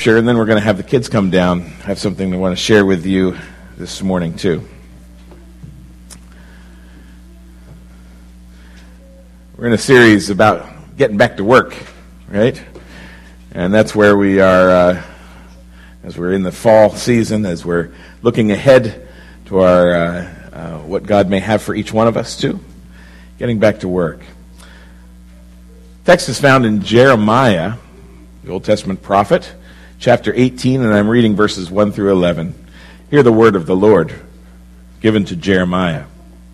scripture, and then we're going to have the kids come down. I have something I want to share with you this morning, too. We're in a series about getting back to work, right? And that's where we are, as we're in the fall season, as we're looking ahead to our what God may have for each one of us, too. Getting back to work. Text is found in Jeremiah, the Old Testament prophet, chapter 18, and I'm reading verses 1 through 11. Hear the word of the Lord given to Jeremiah.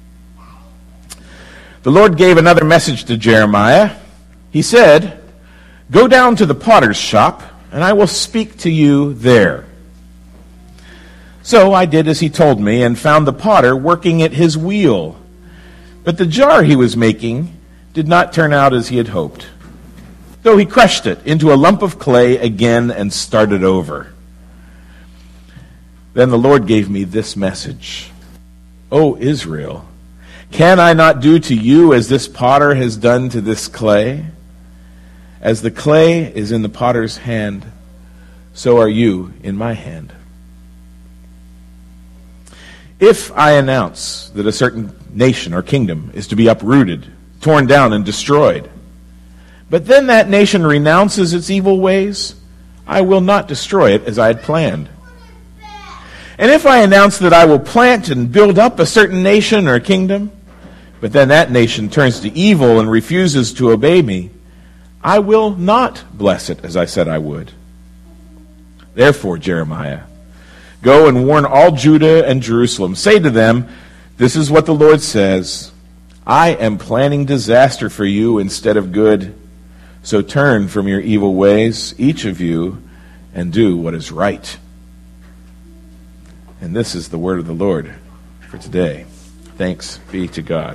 The Lord gave another message to Jeremiah. He said, "Go down to the potter's shop, and I will speak to you there." So I did as he told me, and found the potter working at his wheel. But the jar he was making did not turn out as he had hoped. So he crushed it into a lump of clay again and started over. Then the Lord gave me this message. "O Israel, can I not do to you as this potter has done to this clay? As the clay is in the potter's hand, so are you in my hand. If I announce that a certain nation or kingdom is to be uprooted, torn down, and destroyed, but then that nation renounces its evil ways, I will not destroy it as I had planned. And if I announce that I will plant and build up a certain nation or kingdom, but then that nation turns to evil and refuses to obey me, I will not bless it as I said I would. Therefore, Jeremiah, go and warn all Judah and Jerusalem. Say to them, this is what the Lord says, I am planning disaster for you instead of good. So turn from your evil ways, each of you, and do what is right." And this is the word of the Lord for today. Thanks be to God.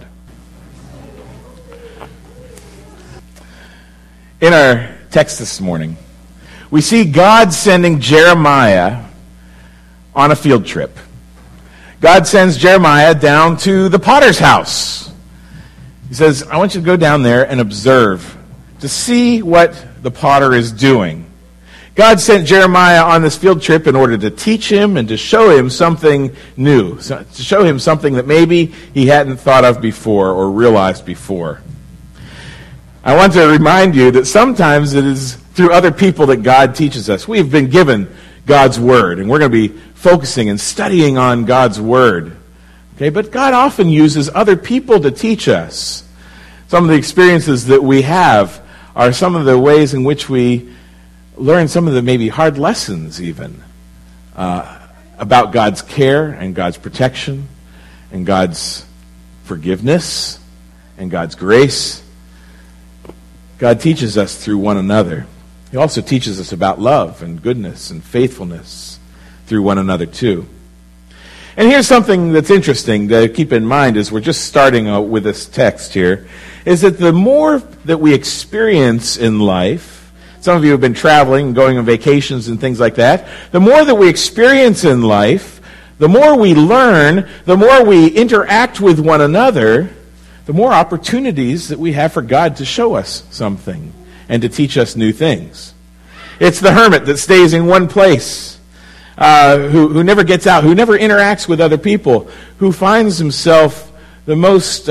In our text this morning, we see God sending Jeremiah on a field trip. God sends Jeremiah down to the potter's house. He says, I want you to go down there and observe, to see what the potter is doing. God sent Jeremiah on this field trip in order to teach him and to show him something new, to show him something that maybe he hadn't thought of before or realized before. I want to remind you that sometimes it is through other people that God teaches us. We've been given God's Word, and we're going to be focusing and studying on God's Word. Okay, but God often uses other people to teach us. Some of the experiences that we have are some of the ways in which we learn some of the maybe hard lessons even about God's care and God's protection and God's forgiveness and God's grace. God teaches us through one another. He also teaches us about love and goodness and faithfulness through one another too. And here's something that's interesting to keep in mind as we're just starting with this text here, is that the more that we experience in life, some of you have been traveling, going on vacations and things like that, the more that we experience in life, the more we learn, the more we interact with one another, the more opportunities that we have for God to show us something and to teach us new things. It's the hermit that stays in one place, who never gets out, who never interacts with other people, who finds himself the most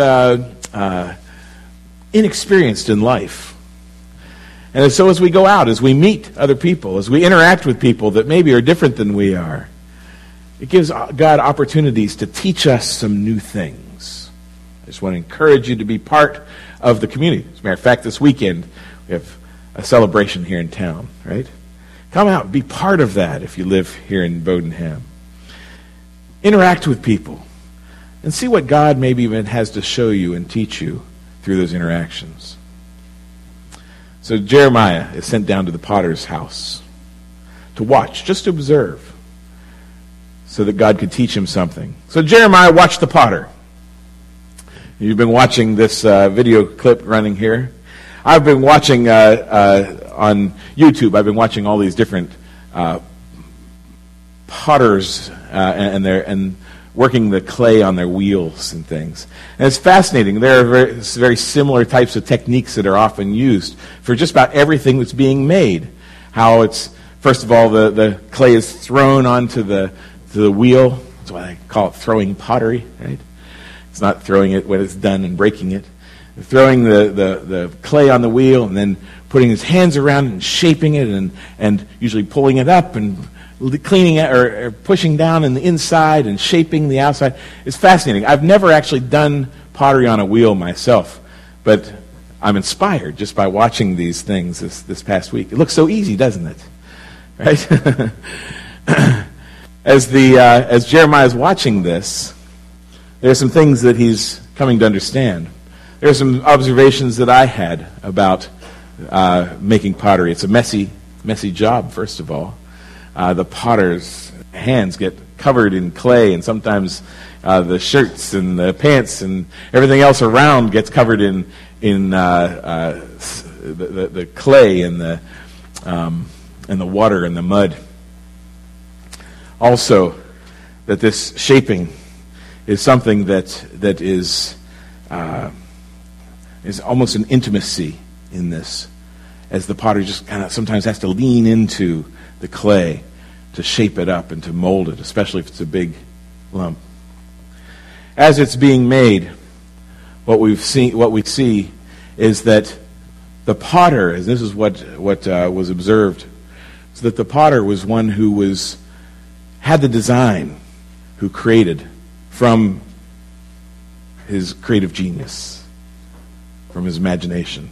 inexperienced in life. And so as we go out, as we meet other people, as we interact with people that maybe are different than we are, it gives God opportunities to teach us some new things. I just want to encourage you to be part of the community. As a matter of fact, this weekend we have a celebration here in town, right? Come out, be part of that if you live here in Bodenham. Interact with people and see what God maybe even has to show you and teach you through those interactions. So Jeremiah is sent down to the potter's house to watch, just to observe, so that God could teach him something. So Jeremiah watched the potter. You've been watching this video clip running here. I've been watching on YouTube. I've been watching all these different potters and working the clay on their wheels and things. And it's fascinating. There are very similar types of techniques that are often used for just about everything that's being made. How it's First of all, the clay is thrown onto the wheel. That's why I call it throwing pottery, right? It's not throwing it when it's done and breaking it. Throwing the clay on the wheel and then putting his hands around it and shaping it and usually pulling it up and cleaning it or pushing down in the inside and shaping the outside. It's fascinating. I've never actually done pottery on a wheel myself, but I'm inspired just by watching these things this past week. It looks so easy, doesn't it? Right? As Jeremiah is watching this, there are some things that he's coming to understand. There are some observations that I had about making pottery. It's a messy job, first of all. The potter's hands get covered in clay, and sometimes the shirts and the pants and everything else around gets covered in the clay and the water and the mud. Also, that this shaping is something that is almost an intimacy in this, as the potter just kind of sometimes has to lean into the clay to shape it up and to mold it, especially if it's a big lump. As it's being made, what we see is that the potter, and this is what was observed, is that the potter was one who had the design, who created from his creative genius, from his imagination.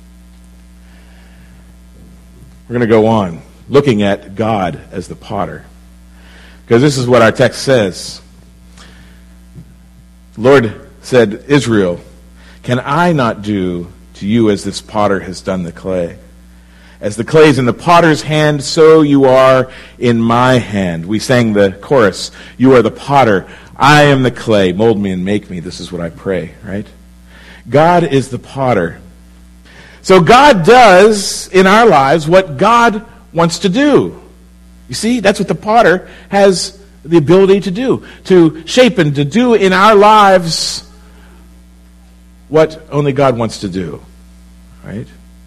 We're going to go on looking at God as the potter, because this is what our text says. The Lord said, Israel, can I not do to you as this potter has done the clay? As the clay is in the potter's hand, so you are in my hand. We sang the chorus, you are the potter, I am the clay, mold me and make me. This is what I pray, right? God is the potter. So God does in our lives what God wants to do. You see, that's what the potter has the ability to do, to shape and to do in our lives what only God wants to do, right?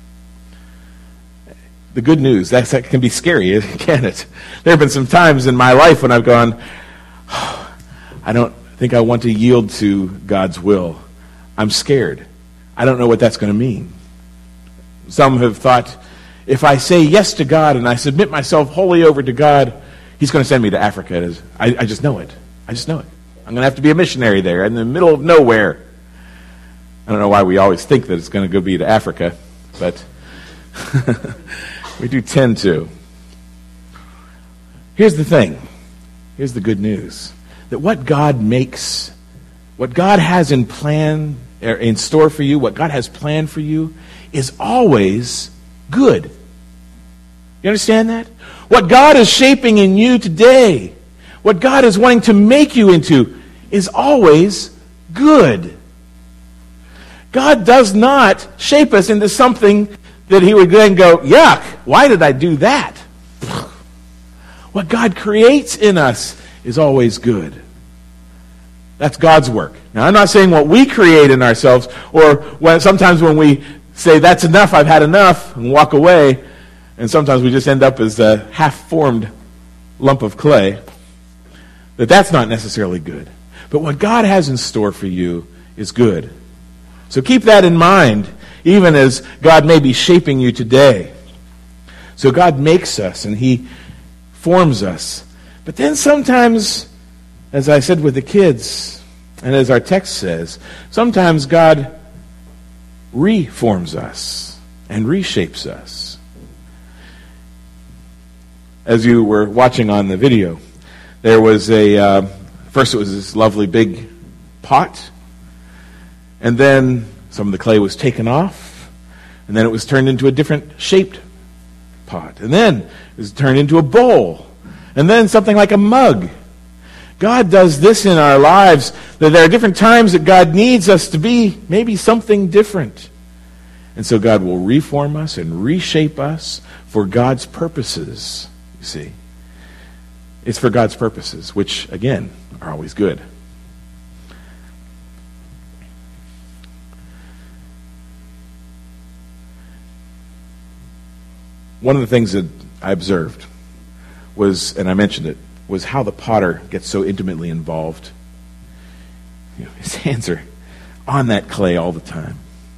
The good news, that can be scary, can't it? There have been some times in my life when I've gone, I don't think I want to yield to God's will. I'm scared. I don't know what that's going to mean. Some have thought, if I say yes to God and I submit myself wholly over to God, He's going to send me to Africa. I just know it. I just know it. I'm going to have to be a missionary there in the middle of nowhere. I don't know why we always think that it's going to go be to Africa, but we do tend to. Here's the thing. Here's the good news. That what God has in store for you, what God has planned for you, is always good. You understand that? What God is shaping in you today, what God is wanting to make you into, is always good. God does not shape us into something that He would then go, yuck, why did I do that? What God creates in us is always good. That's God's work. Now, I'm not saying what we create in ourselves, or sometimes when we say, that's enough, I've had enough, and walk away, and sometimes we just end up as a half-formed lump of clay, that's not necessarily good. But what God has in store for you is good. So keep that in mind, even as God may be shaping you today. So God makes us, and He forms us. But then sometimes, as I said with the kids, and as our text says, sometimes God reforms us and reshapes us. As you were watching on the video, there was first it was this lovely big pot, and then some of the clay was taken off, and then it was turned into a different shaped pot, and then it was turned into a bowl, and then something like a mug. God does this in our lives, that there are different times that God needs us to be maybe something different. And so God will reform us and reshape us for God's purposes, you see. It's for God's purposes, which, again, are always good. One of the things that I observed was, and I mentioned it, was how the potter gets so intimately involved. His hands are on that clay all the time.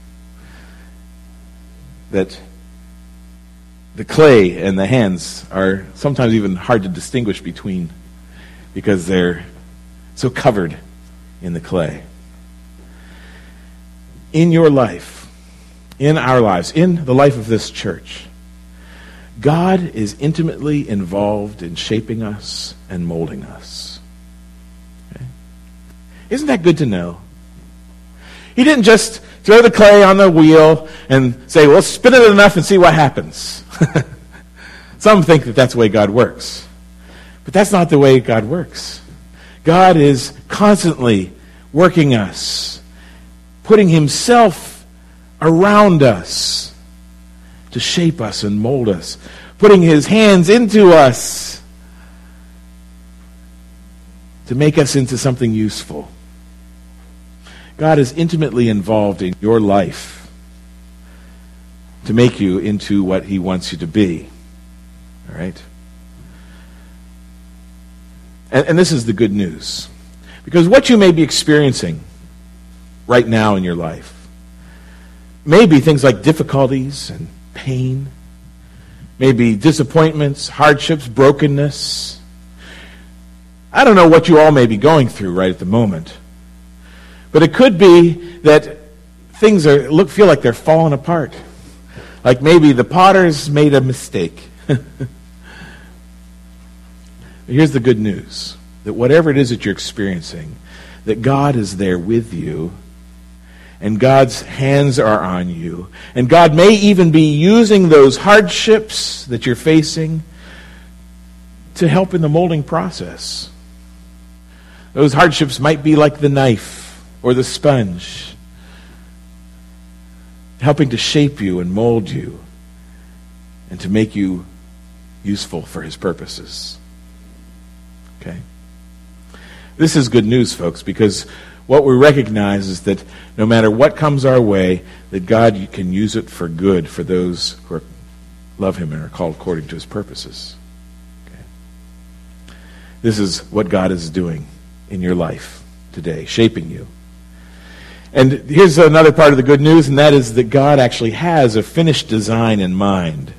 That the clay and the hands are sometimes even hard to distinguish between because they're so covered in the clay. In your life, in our lives, in the life of this church, God is intimately involved in shaping us and molding us. Okay? Isn't that good to know? He didn't just throw the clay on the wheel and say, well, spin it enough and see what happens. Some think that that's the way God works. But that's not the way God works. God is constantly working us, putting himself around us to shape us and mold us, putting his hands into us to make us into something useful. God is intimately involved in your life to make you into what he wants you to be. All right? And this is the good news. Because what you may be experiencing right now in your life may be things like difficulties and pain, maybe disappointments, hardships, brokenness. I don't know what you all may be going through right at the moment. But it could be that things feel like they're falling apart. Like maybe the potter's made a mistake. Here's the good news. That whatever it is that you're experiencing, that God is there with you, and God's hands are on you, and God may even be using those hardships that you're facing to help in the molding process. Those hardships might be like the knife or the sponge, helping to shape you and mold you and to make you useful for his purposes. Okay? This is good news, folks, because what we recognize is that no matter what comes our way, that God can use it for good for those who love him and are called according to his purposes. Okay? This is what God is doing in your life today, shaping you. And here's another part of the good news, and that is that God actually has a finished design in mind.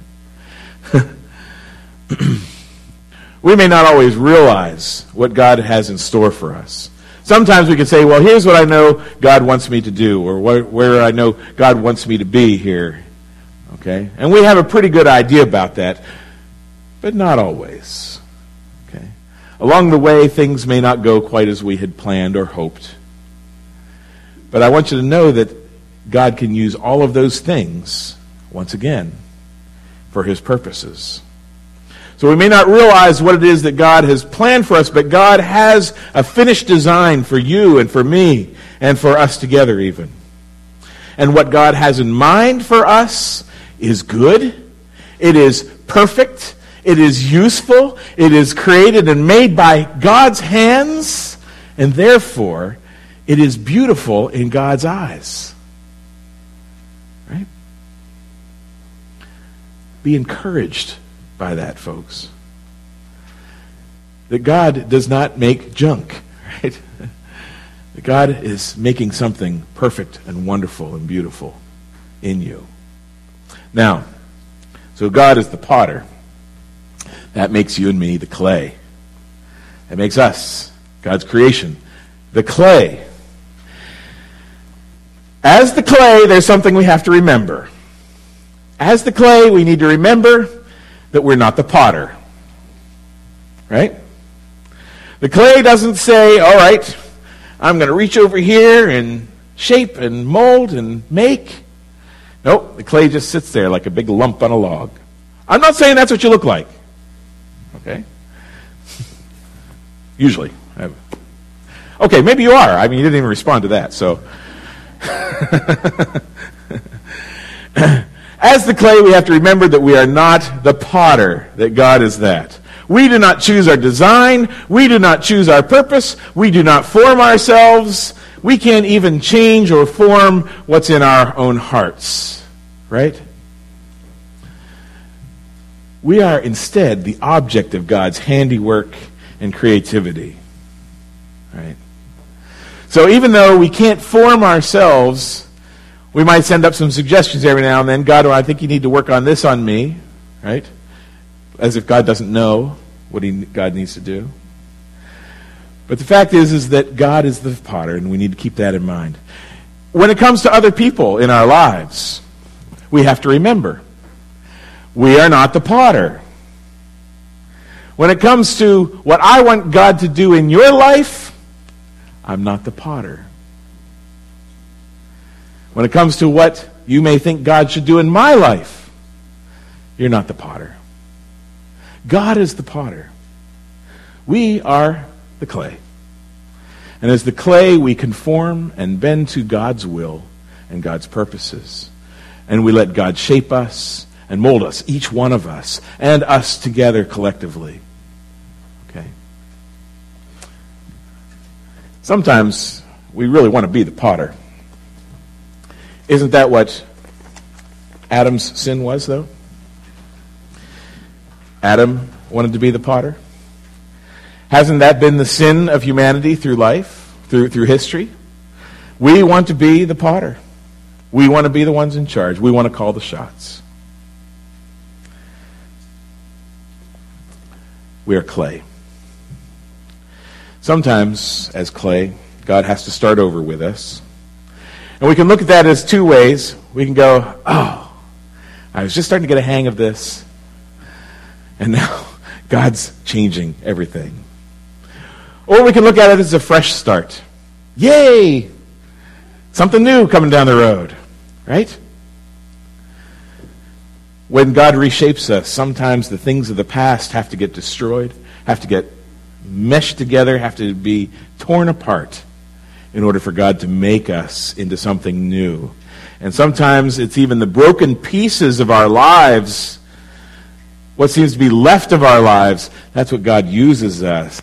We may not always realize what God has in store for us. Sometimes we can say, well, here's what I know God wants me to do, or where I know God wants me to be here. Okay? And we have a pretty good idea about that, but not always. Okay? Along the way, things may not go quite as we had planned or hoped. But I want you to know that God can use all of those things, once again, for his purposes. So we may not realize what it is that God has planned for us, but God has a finished design for you and for me and for us together even. And what God has in mind for us is good. It is perfect. It is useful. It is created and made by God's hands, and therefore it is beautiful in God's eyes. Right? Be encouraged by that, folks. That God does not make junk, right? That God is making something perfect and wonderful and beautiful in you. Now, so God is the potter. That makes you and me the clay. That makes us, God's creation, the clay. As the clay, there's something we have to remember. As the clay, we need to remember that we're not the potter. Right? The clay doesn't say, all right, I'm going to reach over here and shape and mold and make. Nope, the clay just sits there like a big lump on a log. I'm not saying that's what you look like. Okay? Usually. Okay, maybe you are. I mean, you didn't even respond to that, so. As the clay, we have to remember that we are not the potter, that God is that. We do not choose our design. We do not choose our purpose. We do not form ourselves. We can't even change or form what's in our own hearts. Right? We are instead the object of God's handiwork and creativity. Right? So even though we can't form ourselves, we might send up some suggestions every now and then. God, I think you need to work on this on me. Right? As if God doesn't know what God needs to do. But the fact is that God is the potter, and we need to keep that in mind. When it comes to other people in our lives, we have to remember, we are not the potter. When it comes to what I want God to do in your life, I'm not the potter. When it comes to what you may think God should do in my life, you're not the potter. God is the potter. We are the clay. And as the clay, we conform and bend to God's will and God's purposes. And we let God shape us and mold us, each one of us, and us together collectively. Okay? Sometimes we really want to be the potter. Isn't that what Adam's sin was, though? Adam wanted to be the potter. Hasn't that been the sin of humanity through life, through history? We want to be the potter. We want to be the ones in charge. We want to call the shots. We are clay. Sometimes, as clay, God has to start over with us. And we can look at that as two ways. We can go, oh, I was just starting to get a hang of this. And now God's changing everything. Or we can look at it as a fresh start. Yay! Something new coming down the road. Right? When God reshapes us, sometimes the things of the past have to get destroyed, have to get meshed together, have to be torn apart in order for God to make us into something new. And sometimes it's even the broken pieces of our lives, what seems to be left of our lives, that's what God uses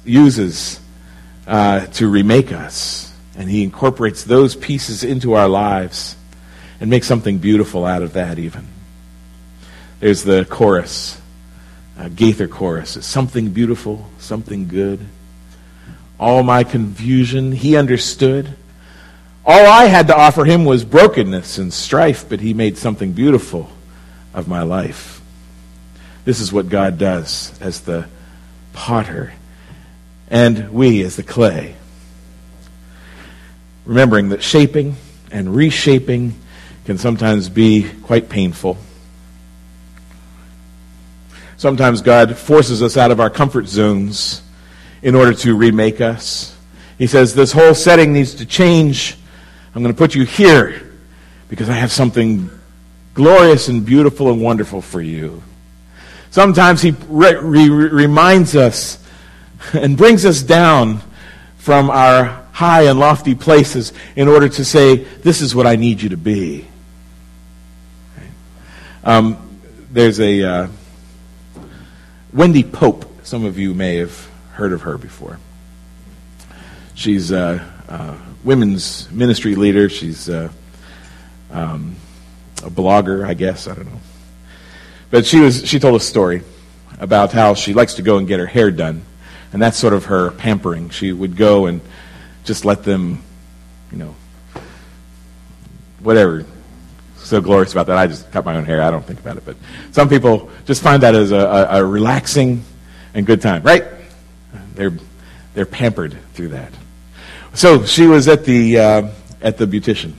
to remake us. And He incorporates those pieces into our lives and makes something beautiful out of that even. There's the chorus, Gaither chorus. It's something beautiful, something good. All my confusion, He understood. All I had to offer Him was brokenness and strife, but He made something beautiful of my life. This is what God does as the potter, and we as the clay. Remembering that shaping and reshaping can sometimes be quite painful. Sometimes God forces us out of our comfort zones in order to remake us. He says, this whole setting needs to change. I'm going to put you here because I have something glorious and beautiful and wonderful for you. Sometimes He reminds us and brings us down from our high and lofty places in order to say, this is what I need you to be. There's a Wendy Pope. Some of you may have heard of her before. She's a women's ministry leader. She's a blogger, I guess. I don't know. But she told a story about how she likes to go and get her hair done. And that's sort of her pampering. She would go and just let them, whatever. So glorious about that. I just cut my own hair. I don't think about it. But some people just find that as a relaxing and good time, right? They're pampered through that. So she was at the beautician.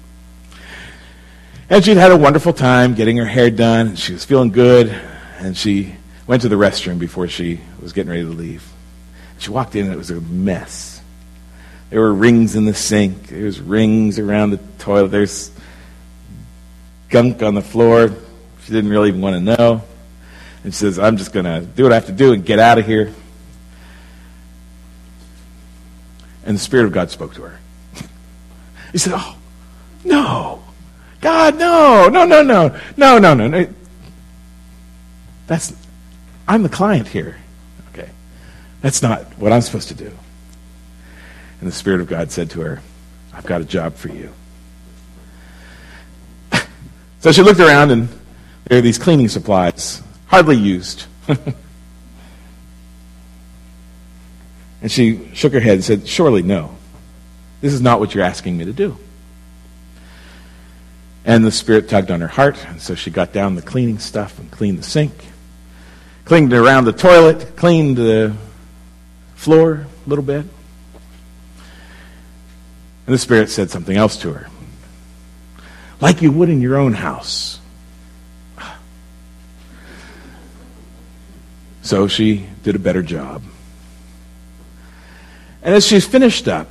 And she'd had a wonderful time getting her hair done. She was feeling good. And she went to the restroom before she was getting ready to leave. She walked in and it was a mess. There were rings in the sink. There was rings around the toilet. There's gunk on the floor. She didn't really even want to know. And she says, I'm just going to do what I have to do and get out of here. And the Spirit of God spoke to her. He said, oh, no. God, no. I'm the client here. Okay. That's not what I'm supposed to do. And the Spirit of God said to her, I've got a job for you. So she looked around, and there are these cleaning supplies hardly used. And she shook her head and said, surely no. This is not what you're asking me to do. And the Spirit tugged on her heart, and so she got down the cleaning stuff and cleaned the sink, cleaned around the toilet, cleaned the floor a little bit. And the Spirit said something else to her. Like you would in your own house. So she did a better job. And as she finished up,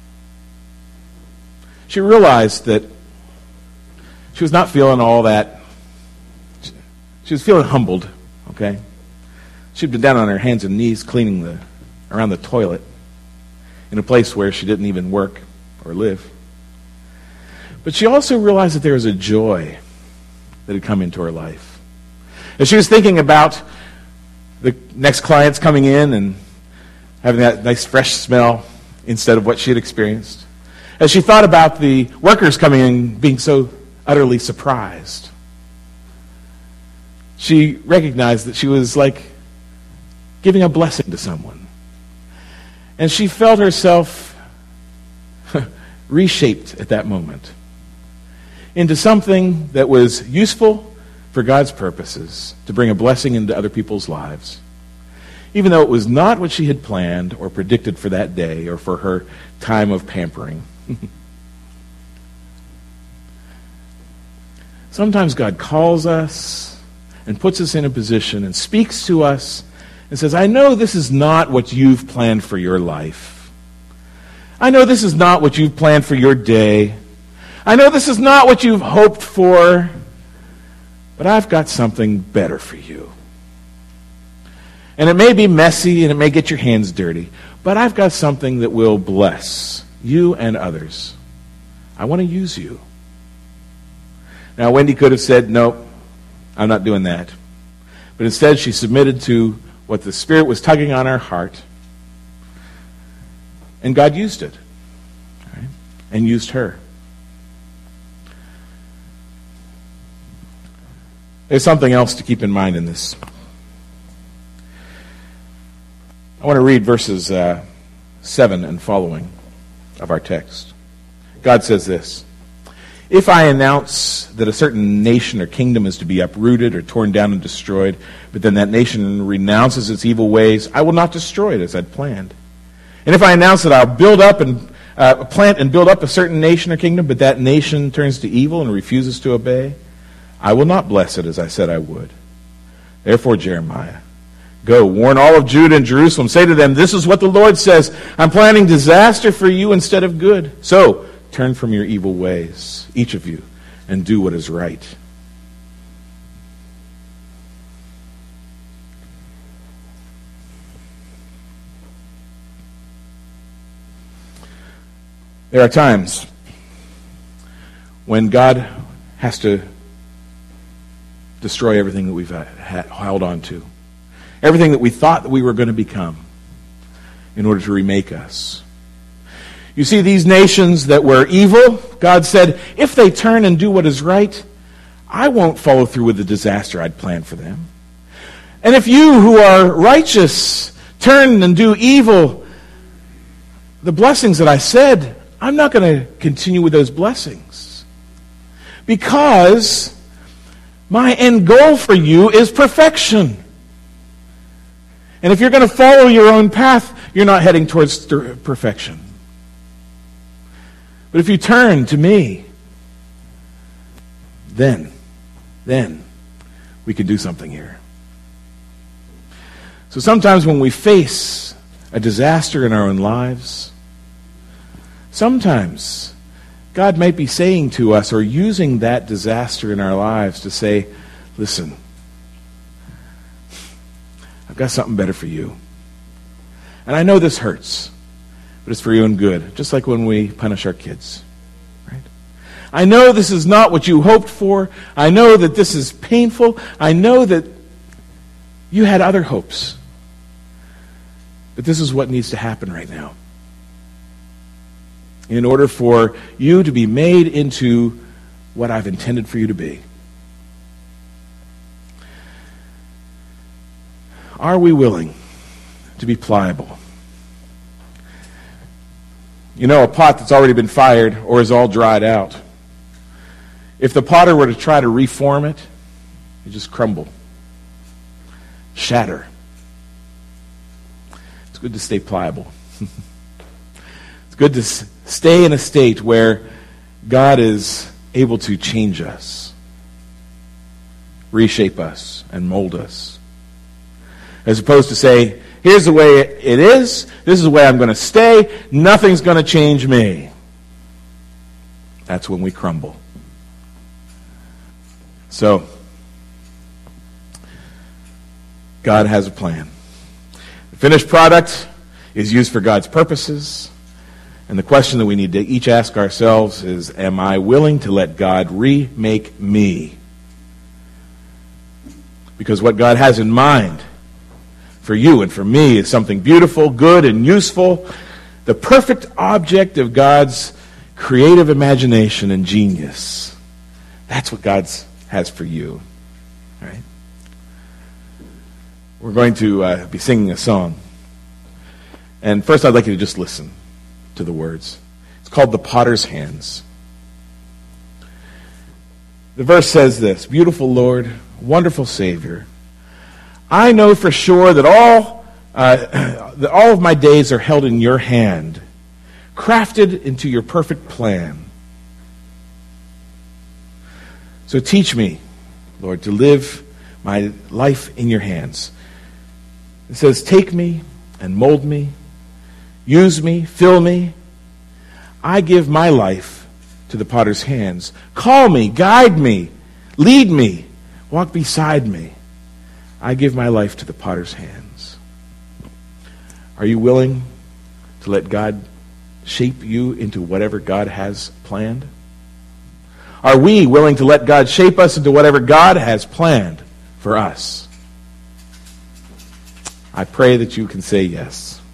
she realized that she was not feeling all that. She was feeling humbled, okay? She'd been down on her hands and knees cleaning around the toilet in a place where she didn't even work or live. But she also realized that there was a joy that had come into her life. As she was thinking about the next clients coming in and having that nice fresh smell instead of what she had experienced, as she thought about the workers coming in being so utterly surprised, she recognized that she was like giving a blessing to someone. And she felt herself reshaped at that moment into something that was useful for God's purposes, to bring a blessing into other people's lives, even though it was not what she had planned or predicted for that day or for her time of pampering. Sometimes God calls us and puts us in a position and speaks to us and says, I know this is not what you've planned for your life. I know this is not what you've planned for your day. I know this is not what you've hoped for, but I've got something better for you. And it may be messy and it may get your hands dirty, but I've got something that will bless you and others. I want to use you. Now, Wendy could have said, no, I'm not doing that. But instead, she submitted to what the Spirit was tugging on her heart. And God used it. Right? And used her. There's something else to keep in mind in this. I want to read verses 7 and following of our text. God says this, if I announce that a certain nation or kingdom is to be uprooted or torn down and destroyed, but then that nation renounces its evil ways, I will not destroy it as I'd planned. And if I announce that I'll build up and plant and build up a certain nation or kingdom, but that nation turns to evil and refuses to obey, I will not bless it as I said I would. Therefore, Jeremiah, go, warn all of Judah and Jerusalem. Say to them, this is what the Lord says. I'm planning disaster for you instead of good. So, turn from your evil ways, each of you, and do what is right. There are times when God has to destroy everything that we've held on to, everything that we thought that we were going to become, in order to remake us. You see, these nations that were evil, God said, if they turn and do what is right, I won't follow through with the disaster I'd planned for them. And if you who are righteous turn and do evil, the blessings that I said, I'm not going to continue with those blessings. Because my end goal for you is perfection. And if you're going to follow your own path, you're not heading towards perfection. But if you turn to me, then we can do something here. So sometimes when we face a disaster in our own lives, sometimes God might be saying to us or using that disaster in our lives to say, listen, I've got something better for you. And I know this hurts, but it's for your own good, just like when we punish our kids. Right? I know this is not what you hoped for. I know that this is painful. I know that you had other hopes. But this is what needs to happen right now. In order for you to be made into what I've intended for you to be. Are we willing to be pliable? You know, a pot that's already been fired or is all dried out, if the potter were to try to reform it, it'd just crumble, shatter. It's good to stay pliable. It's good to stay in a state where God is able to change us, reshape us, and mold us. As opposed to say, here's the way it is, this is the way I'm going to stay, nothing's going to change me. That's when we crumble. So, God has a plan. The finished product is used for God's purposes. And the question that we need to each ask ourselves is, am I willing to let God remake me? Because what God has in mind for you and for me is something beautiful, good, and useful. The perfect object of God's creative imagination and genius. That's what God has for you. All right? We're going to be singing a song. And first I'd like you to just listen to the words. It's called The Potter's Hands. The verse says this: Beautiful Lord, wonderful Savior, I know for sure that all of my days are held in your hand, crafted into your perfect plan. So teach me, Lord, to live my life in your hands. It says, take me and mold me, use me, fill me. I give my life to the potter's hands. Call me, guide me, lead me, walk beside me. I give my life to the potter's hands. Are you willing to let God shape you into whatever God has planned? Are we willing to let God shape us into whatever God has planned for us? I pray that you can say yes.